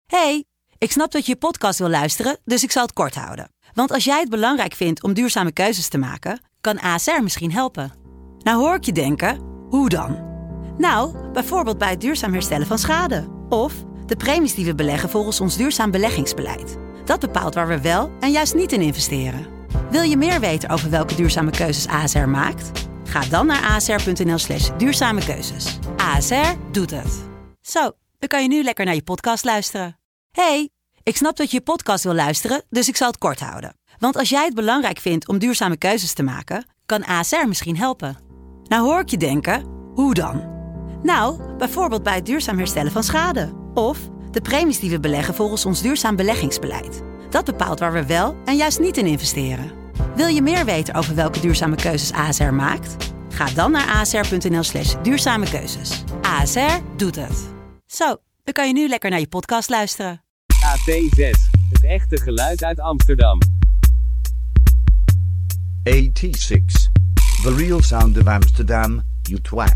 Hey, ik snap dat je je podcast wil luisteren, dus ik zal het kort houden. Want als jij het belangrijk vindt om duurzame keuzes te maken, kan ASR misschien helpen. Nou hoor ik je denken, hoe dan? Nou, bijvoorbeeld bij het duurzaam herstellen van schade. Of de premies die we beleggen volgens ons duurzaam beleggingsbeleid. Dat bepaalt waar we wel en juist niet in investeren. Wil je meer weten over welke duurzame keuzes ASR maakt? Ga dan naar asr.nl/duurzame keuzes. ASR doet het. Zo, dan kan je nu lekker naar je podcast luisteren. Hey, ik snap dat je je podcast wil luisteren, dus ik zal het kort houden. Want als jij het belangrijk vindt om duurzame keuzes te maken, kan ASR misschien helpen. Nou hoor ik je denken, hoe dan? Nou, bijvoorbeeld bij het duurzaam herstellen van schade. Of de premies die we beleggen volgens ons duurzaam beleggingsbeleid. Dat bepaalt waar we wel en juist niet in investeren. Wil je meer weten over welke duurzame keuzes ASR maakt? Ga dan naar asr.nl/duurzame keuzes. ASR doet het. Zo, dan kan je nu lekker naar je podcast luisteren. AT6, het echte geluid uit Amsterdam. AT6, the real sound of Amsterdam, you twat.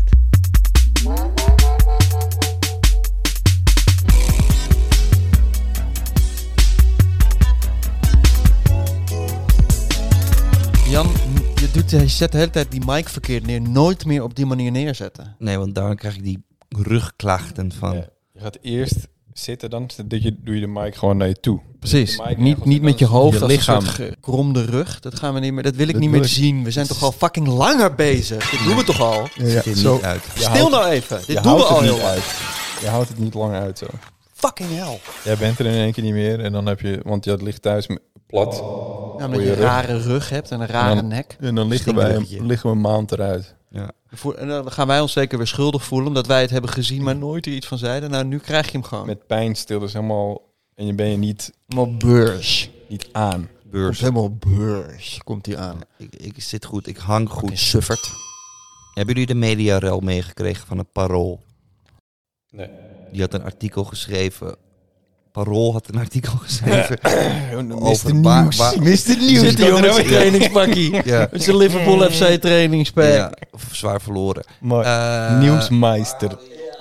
Jan, je zet de hele tijd die mic verkeerd neer. Nooit meer op die manier neerzetten. Nee, want dan krijg ik die rugklachten van. Ja, je gaat eerst zitten, dan doe je de mic gewoon naar je toe. Precies. De mic Niet ergens met je hoofd je als lichaam. een soort gekromde rug. Dat gaan we niet meer. Dat wil ik Dat niet wil meer ik. zien. We zijn toch al fucking langer bezig. Dit doen we toch al? Ziet er zo. niet uit. Stil nou even. Je Dit doen we houdt al het heel niet lang. uit. Je houdt het niet lang uit zo. Fucking hell. Jij bent er in één keer niet meer en dan heb je, want je ligt thuis plat. Ja, omdat Voor je je een rug. rare rug hebt en een rare En dan- nek. En dan liggen we een maand eruit. Ja. En dan gaan wij ons zeker weer schuldig voelen. Omdat wij het hebben gezien, maar nooit er iets van zeiden. Nou, nu krijg je hem gewoon. Met pijnstillers helemaal. En je ben je niet beurs. aan. Komt Beurs. helemaal beurs. Komt hij aan. Ik zit goed, ik hang Fucking goed. suffert. Hebben jullie de mediarel meegekregen van het Parool? Nee. Die had een artikel geschreven. Parool had een artikel geschreven. over Nieuws. Mr. Nieuws. Zit die jongen met zijn trainingspakkie. Ja. Met zijn Liverpool FC trainingspak. Ja, of zwaar verloren. Maar nieuwsmeister.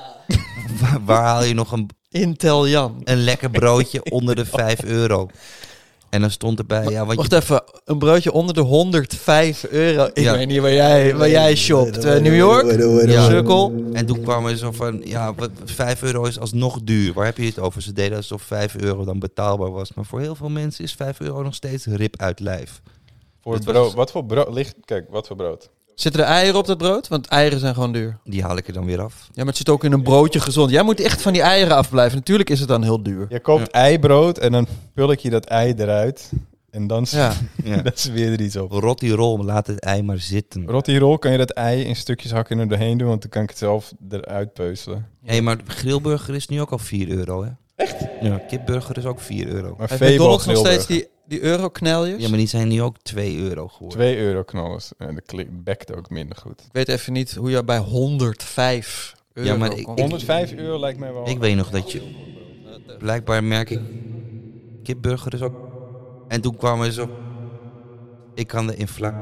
Waar haal je nog Intel Jan. een lekker broodje onder de €5? En dan stond erbij, ja, wat Wacht je... even, een broodje onder de €105. Ik Ja. weet niet waar jij shopt. New York? Ja. Cirkel? En toen kwam er zo van, ja, €5 is alsnog duur. Waar heb je het over? Ze deden alsof €5 dan betaalbaar was. Maar voor heel veel mensen is €5 nog steeds rip uit lijf. Voor Het het was- brood. Wat voor brood ligt? Kijk, wat voor brood? Zitten er eieren op dat brood? Want eieren zijn gewoon duur. Die haal ik er dan weer af. Ja, maar het zit ook in een broodje gezond. Jij moet echt van die eieren afblijven. Natuurlijk is het dan heel duur. Je koopt eibrood en dan pul ik je dat ei eruit. En dan Ja. Ja. dat zweer er iets op. Rot die rol, laat het ei maar zitten. Rottirol kan je dat ei in stukjes hakken en er doorheen doen, want dan kan ik het zelf eruit peuzelen. Hé, maar de grillburger is nu ook al €4, hè? Echt? Ja, kipburger is ook €4. Maar Heeft Febo McDonald's nog steeds grillburger. die eurokneljes? Ja, maar die zijn nu ook €2 geworden. €2 knallers. En de bekt ook minder goed. Ik weet even niet hoe je bij €105 Ja, maar ik- komt. €105 lijkt mij wel. Ik weet nog dat je... Blijkbaar merk ik... Kipburger is ook... En toen kwam er zo... Ik kan de inflatie...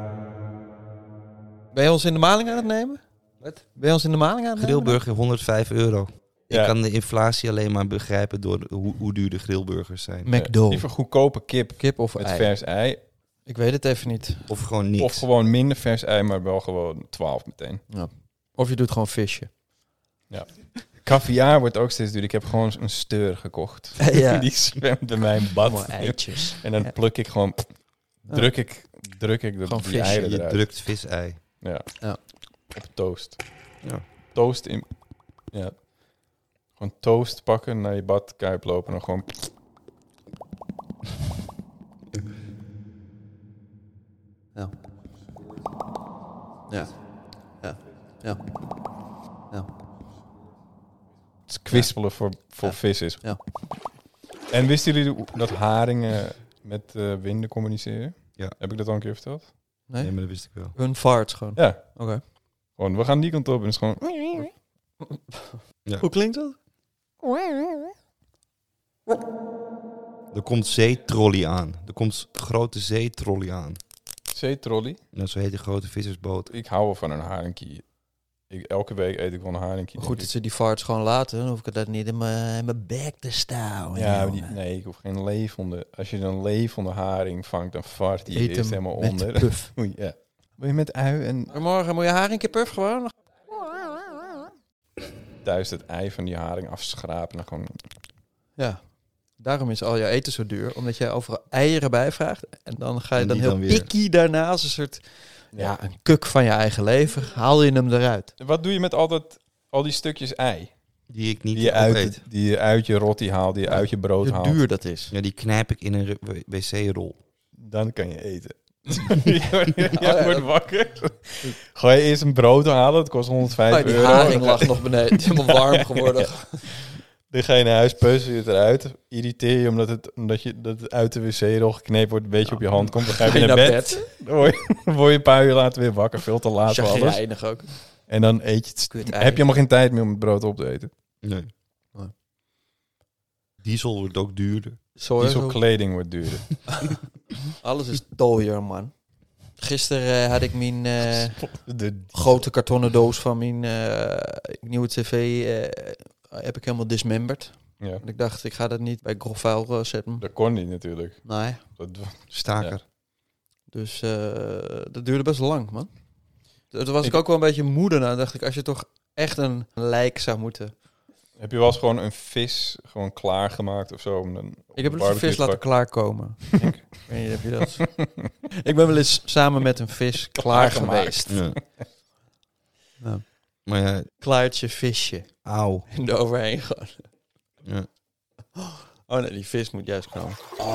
Ben je ons in de maling aan het nemen? Wat? Ben je ons in de maling aan het nemen? Grillburger €105. Ja. Ik kan de inflatie alleen maar begrijpen door hoe duur de grillburgers zijn. McDo. Liever goedkope kip Kip of met ei? vers ei. Ik weet het even niet. Of gewoon niks. Of gewoon minder vers ei, maar wel gewoon 12 meteen. Of je doet gewoon visje. Caviar wordt ook steeds duur. Ik heb gewoon een steur gekocht. Ja. Die zwemt bij mijn bad. Allemaal eitjes. En dan pluk ik gewoon... Druk ik Gewoon die visje. eieren Je eruit. drukt visei. Ja. Ja. Op toast. Ja. Toast in... Ja. Gewoon toast pakken, naar je badkuip lopen en dan gewoon... Ja. Ja. Ja. Ja. Ja. Het is kwispelen voor vis is. Ja. En wisten jullie dat haringen met winden communiceren? Ja. Heb ik dat al een keer verteld? Nee? Nee, maar dat wist ik wel. Hun farts gewoon. Ja. Oké. Gewoon, we gaan die kant op en het is gewoon... Hoe klinkt dat? Er komt zeetrolley aan. Er komt grote zeetrolley aan. Zeetrolley. Nou, zo heet die grote vissersboot. Ik hou wel van een haringkie. Elke week eet ik wel een haringje. Maar goed, dat ze die farts gewoon laten. Dan hoef ik dat niet in mijn bek te stouwen. Ja, nee, ik hoef geen levende... Als je een levende haring vangt, dan vart die Eet eerst hem helemaal met onder. puff. Oei, ja. Wil je met ui en Maar morgen moet je haringje puff gewoon. thuis het ei van die haring afschrapen? En dan gewoon... Ja. Daarom is al je eten zo duur. Omdat jij overal eieren bij vraagt. En dan ga je En dan die heel dan weer. picky daarna als een soort... Ja, een kuk van je eigen leven. Haal je hem eruit. Wat doe je met al die stukjes ei? Die ik niet Die je opeet. uit je rotti haalt, die je uit je brood Hoe haalt. duur dat is. Ja, die knijp ik in een wc-rol. Dan kan je eten. Je wordt wakker. Ga je eerst een brood halen, dat kost 105 Die euro. haring lag nog beneden. Het is helemaal warm geworden. Dan ga je naar huis, peuzel je het eruit. Irriteer je omdat het uit de wc-rol geknepen wordt, een beetje op je hand komt. Dan ga je naar bed. Dan word je een paar uur later weer wakker, veel te laat voor alles. Chagrijnig ook. En dan eet je het. Kut ei. Heb je helemaal geen tijd meer om het brood op te eten. Nee. Diesel wordt ook duurder. Dieselkleding wordt duurder. Alles is duurder, man. Gisteren had ik mijn De grote kartonnen doos van mijn nieuwe tv heb ik helemaal dismemberd. Ja, En ik dacht, ik ga dat niet bij grof vuil zetten. dat kon niet natuurlijk. Nee. Staker. Dus dat duurde best lang, man. Toen was ik ook wel een beetje moede naar. Dacht ik, als je toch echt een lijk zou moeten. Heb je wel eens gewoon een vis gewoon klaargemaakt of zo? Ik heb een vis laten klaarkomen. Ik weet niet, heb je dat? Ik ben wel eens samen met een vis klaar geweest. Ja. Nou, Maar ja, klaartje visje. auw. En eroverheen gewoon. Ja. Oh nee, die vis moet juist komen.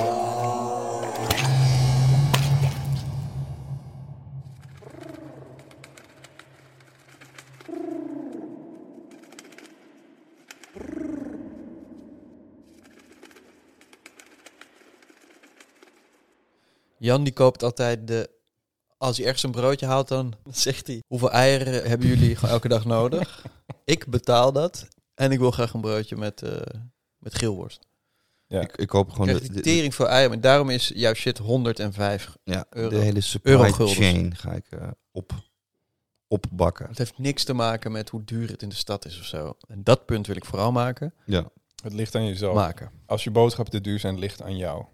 Jan die koopt altijd als hij ergens een broodje haalt, dan zegt hij: hoeveel eieren hebben jullie gewoon elke dag nodig? Ik betaal dat. En ik wil graag een broodje met geelworst. Ja. Ik koop gewoon Krijg die tering voor eieren. En daarom is jouw shit 105. ja, euro. de hele supply Euroguldens. chain ga ik opbakken. Het heeft niks te maken met hoe duur het in de stad is of zo. En dat punt wil ik vooral maken. Ja. Het ligt aan jezelf. Maken. Als je boodschappen te duur zijn, ligt aan jou.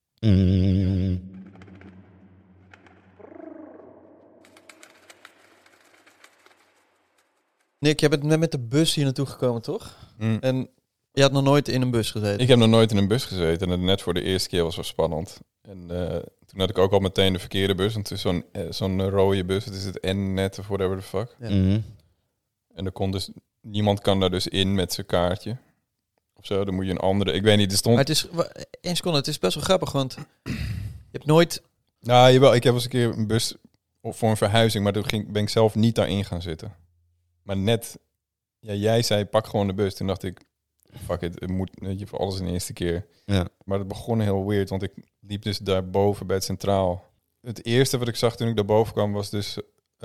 Nick, jij bent net met de bus hier naartoe gekomen, toch? En je had nog nooit in een bus gezeten. Ik heb nog nooit in een bus gezeten. En net voor de eerste keer was het spannend. En toen had ik ook al meteen de verkeerde bus. Want het is zo'n rode bus. Het is het N-net of whatever the fuck. Ja. En er kon dus... Niemand kan daar dus in met zijn kaartje. Of zo. Dan moet je een andere... Ik weet niet, er stond... Maar het is... 1 seconde, het is best wel grappig, want je hebt nooit... Nou, jawel. Ik heb eens een keer een bus voor een verhuizing. Maar toen ben ik zelf niet daarin gaan zitten. Maar net... Ja, jij zei, pak gewoon de bus. Toen dacht ik... Fuck it, het moet weet je, voor alles in de eerste keer. Ja. Maar het begon heel weird, want ik liep dus daarboven bij het centraal. Het eerste wat ik zag toen ik daarboven kwam was dus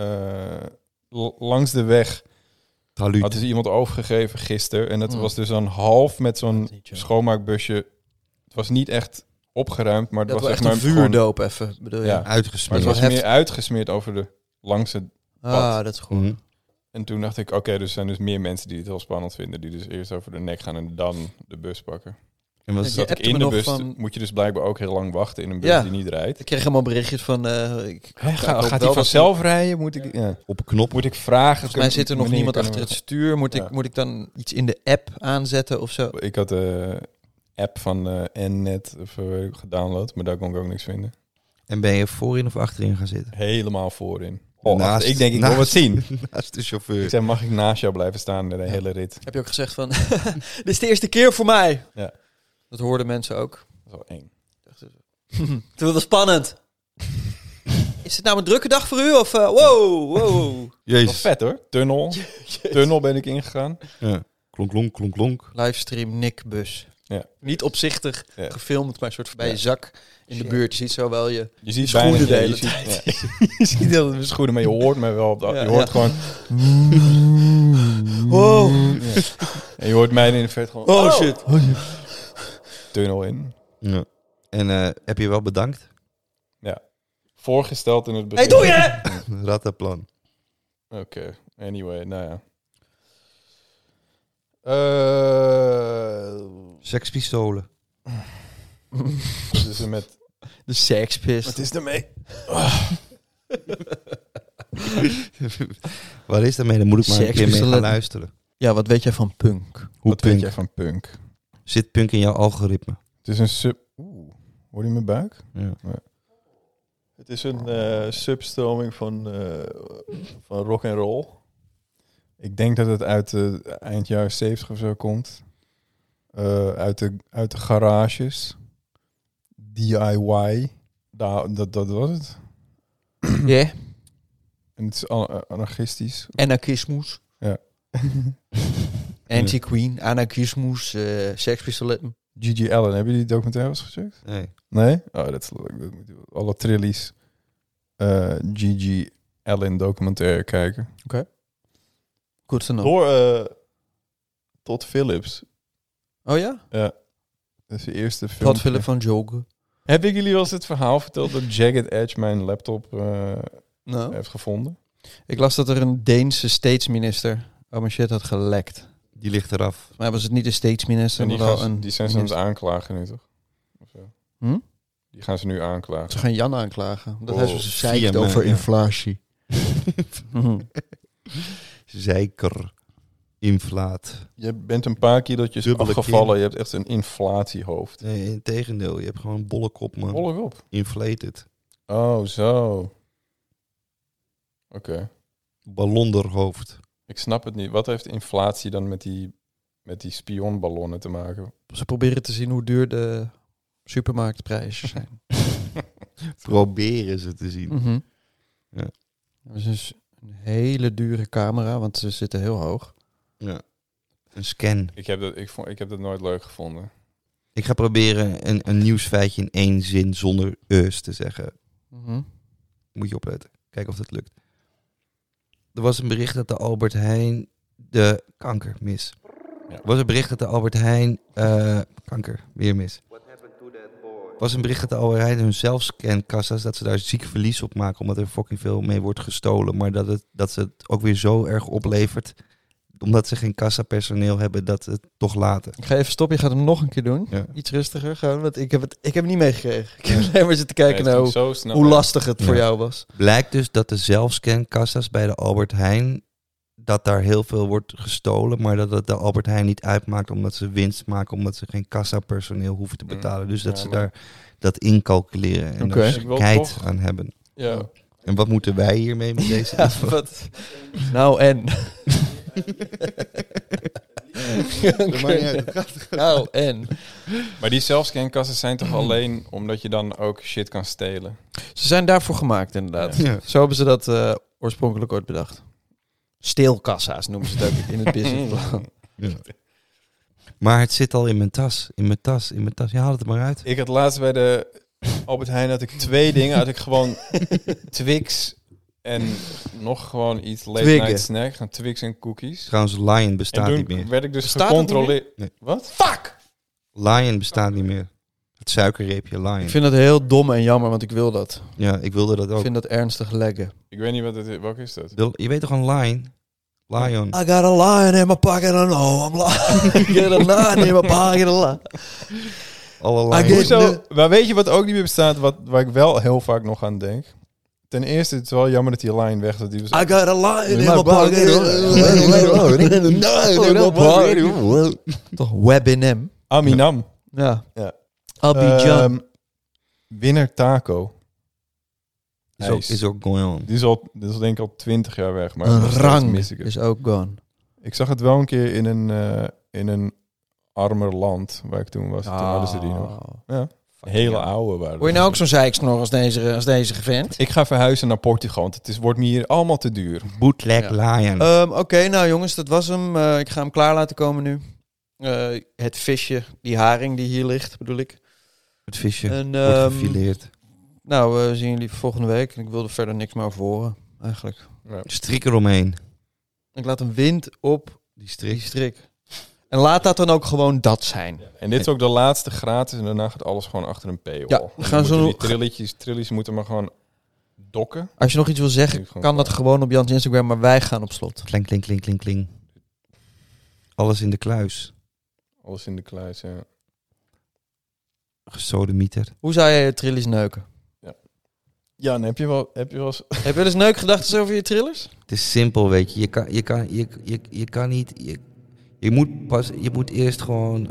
langs de weg had dus iemand overgegeven gisteren. En dat was dus dan half met zo'n schoonmaakbusje. Het was niet echt opgeruimd, maar het Dat was was zeg echt maar een vuurdoop even, bedoel je? Ja. Maar Uitgesmeerd. het was wel meer uitgesmeerd over de langste pad. Ah, dat is goed. Mhm. En toen dacht ik, oké, dus er zijn dus meer mensen die het heel spannend vinden. Die dus eerst over de nek gaan en dan de bus pakken. En wat Je is Zat dat? ik appte in me de nog bus, van- moet je dus blijkbaar ook heel lang wachten in een bus Ja. die niet rijdt. Ik kreeg helemaal berichtjes van... Gaat hij vanzelf rijden? Moet ik, Op een knop. moet ik vragen? Volgens mij zit er nog Wanneer niemand kunnen achter we- het stuur. Ja. Moet ik dan iets in de app aanzetten of zo? Ik had de app van Nnet gedownload, maar daar kon ik ook niks vinden. En ben je voorin of achterin gaan zitten? Helemaal voorin. Naast- ik denk, ik wil naast- wat zien. Naast de chauffeur. Ik zei, mag ik naast jou blijven staan de hele rit? Heb je ook gezegd van... Dit is de eerste keer voor mij. Ja. Dat hoorden mensen ook. Dat is wel eng. Het wordt wel spannend. Is het nou een drukke dag voor u? Of wow. Wel Jezus. vet hoor. Tunnel ben ik ingegaan. Ja. Klonk, klonk, klonk, klonk. Livestream Nick Bus. Ja. Niet opzichtig Ja. gefilmd, maar een soort bij je Ja. zak in de buurt. Je ziet zo wel je... Je ziet schoenen bijna de hele je ziet, je ziet heel de schoenen, maar je hoort me wel. Je Ja, hoort ja. gewoon... Wow. En je hoort mij in de vet gewoon... Oh shit. Tunnel in. Ja. En heb je wel bedankt? Ja. Voorgesteld in het Hey, begin. doe je! Rattenplan. Oké. Anyway, nou ja. Sekspistolen. Wat is er met... De sekspist. Wat is ermee? Waar is dat mee? Dan moet ik maar een keer mee gaan Sekspistolen. luisteren. Ja, wat weet jij van punk? Hoe Wat weet punk? jij van punk? Zit punk in jouw algoritme? Het is een sub... Oeh, hoor je mijn buik? Ja. Het is een substroming van rock and roll. Ik denk dat het uit de eind jaren 70 of zo komt. Uit de garages. DIY. Dat was het. Ja. En het is anarchistisch. Anarchismus. Ja. Anti-Queen, anarchismus, sekspistoletten. G.G. Allen, heb je die documentaires gecheckt? Nee. Nee? Oh, dat is leuk. Alle trillies. G.G. Allen documentaire kijken. Goed te know. Door Todd Phillips. Oh ja? Ja. Dat is de eerste film. Todd Phillips van Jogen. Heb ik jullie wel eens het verhaal verteld dat Jagged Edge mijn laptop Nou. heeft gevonden? Ik las dat er een Deense statesminister mijn shit had gelekt. Die ligt eraf. Maar was het niet een statesminister, En maar die, wel gaan, een die zijn ze aan het minister. aanklagen nu, toch? Of zo. Hm? Die gaan ze nu aanklagen. Ze gaan Jan aanklagen. Dat Oh, hij zo zeikt via over mij, ja. inflatie. Zeker. Inflaat. Je bent een paar keer dat je is Dubbele afgevallen. kin. Je hebt echt een inflatiehoofd. Nee, in tegendeel. Je hebt gewoon een bolle kop, man. Volg op. Inflated. Oh, zo. Oké. Ballonderhoofd. Ik snap het niet. Wat heeft inflatie dan met die spionballonnen te maken? Ze proberen te zien hoe duur de supermarktprijzen zijn. Proberen ze te zien. Mhm. Ja. Dat is dus een hele dure camera, want ze zitten heel hoog. Ja. Een scan. Ik heb dat nooit leuk gevonden. Ik ga proberen een nieuwsfeitje in 1 zin zonder eus te zeggen. Mhm. Moet je opletten. Kijken of dat lukt. Er was een bericht dat de Albert Heijn de kanker mis. Ja. Er was een bericht dat de Albert Heijn kanker weer mis. Er was een bericht dat de Albert Heijn hun zelfscankassa's, dat ze daar ziek verlies op maken omdat er fucking veel mee wordt gestolen, maar dat ze het ook weer zo erg oplevert omdat ze geen kassapersoneel hebben dat het toch laten. Ik ga even stoppen, je gaat hem nog een keer doen. Ja. Iets rustiger gewoon, want ik heb het niet meegekregen. Ik heb alleen maar zitten kijken Nee, naar het ging zo snel. hoe lastig het voor Ja. jou was. Blijkt dus dat de zelfscankassa's bij de Albert Heijn, dat daar heel veel wordt gestolen, maar dat het de Albert Heijn niet uitmaakt omdat ze winst maken, omdat ze geen kassapersoneel hoeven te betalen. Dus dat Ja, ze maar- daar dat in calculeren en Oké. daar Ik wil scheid toch- aan hebben. Ja. En wat moeten wij hiermee met deze Ja, info? wat? Nou en? Nou en? Maar die zelfscankassen zijn toch alleen omdat je dan ook shit kan stelen? Ze zijn daarvoor gemaakt inderdaad. Ja. Zo hebben ze dat oorspronkelijk ooit bedacht. Steelkassa's noemen ze het ook in het businessplan. Ja. Maar het zit al in mijn tas. In mijn tas. Ja, haal het er maar uit. Ik had laatst bij de Albert Heijn had ik 2 dingen. Had ik gewoon Twix en nog gewoon iets late Twiggen. night snack. Gaan Twix en cookies. Trouwens, Lion bestaat En niet toen meer. werd ik dus Bestaat het niet gecontroleerd. meer? Nee. Wat? Fuck! Lion bestaat niet meer. Het suikerreepje Lion. Ik vind dat heel dom en jammer, want ik wil dat. Ja, ik wilde dat Ik ook. vind dat ernstig leggen. Ik weet niet wat het is. Welke is dat? Je weet toch een Lion? Lion. I got a lion in my pocket, I know I'm lying. I got a lion in my pocket, Alle I Lions. get- Hoezo? Maar weet je wat ook niet meer bestaat? Waar ik wel heel vaak nog aan denk. Ten eerste, het is wel jammer dat die line weg is. Die was I got a lion in my pocket. Toch Webinem? Aminam. Ja. Ja. Abidjan. Winner Taco. Is ook going on. Die is denk ik al 20 jaar weg. Maar Een nog steeds rang mis ik het. is ook gone. Ik zag het wel een keer in een armer land waar ik toen was. Toen hadden ze die nog. Ja. Hele oude waren. Word je nou ook zo'n zeiksnor als deze vent? Ik ga verhuizen naar Portugal, want het wordt me hier allemaal te duur. Bootleg Lion. Oké, nou jongens, dat was hem. Ik ga hem klaar laten komen nu. Het visje, die haring die hier ligt, bedoel ik. Het visje En, wordt gefileerd. Nou, we zien jullie volgende week. Ik wilde verder niks meer over horen, eigenlijk. Strik eromheen. Ik laat een wind op Die die strik. strik. En laat dat dan ook gewoon dat zijn. En dit is ook de laatste gratis en daarna gaat alles gewoon achter een paywall. Ja, we gaan Dan zo- moeten die trillies moeten maar gewoon dokken. Als je nog iets wil zeggen, kan dat gewoon op Jans Instagram, maar wij gaan op slot. Kling, kling, kling, kling, kling. Alles in de kluis. Alles in de kluis, ja. Gesodemieter. Hoe zou jij je trillies neuken? Ja, en heb je wel eens... Heb je wel eens neukgedachten over je trillers? Het is simpel, weet je. Je kan niet... Je moet eerst gewoon...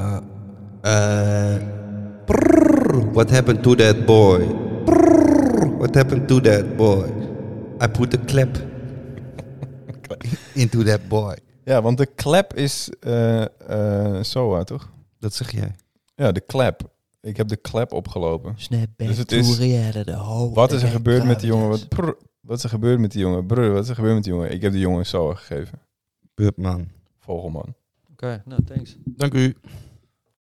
what happened to that boy? What happened to that boy? I put a clap into that boy. Ja, want de klep is SOA, toch? Dat zeg jij. Ja, de klep. Ik heb de klep opgelopen. Snap back Dus het to is- reality. Wat is er gebeurd met die jongen? Wat is er gebeurd met die jongen? Wat is er gebeurd met die jongen? Ik heb die jongen SOA gegeven. Bubman. Vogelman. Oké, nou thanks. Dank u.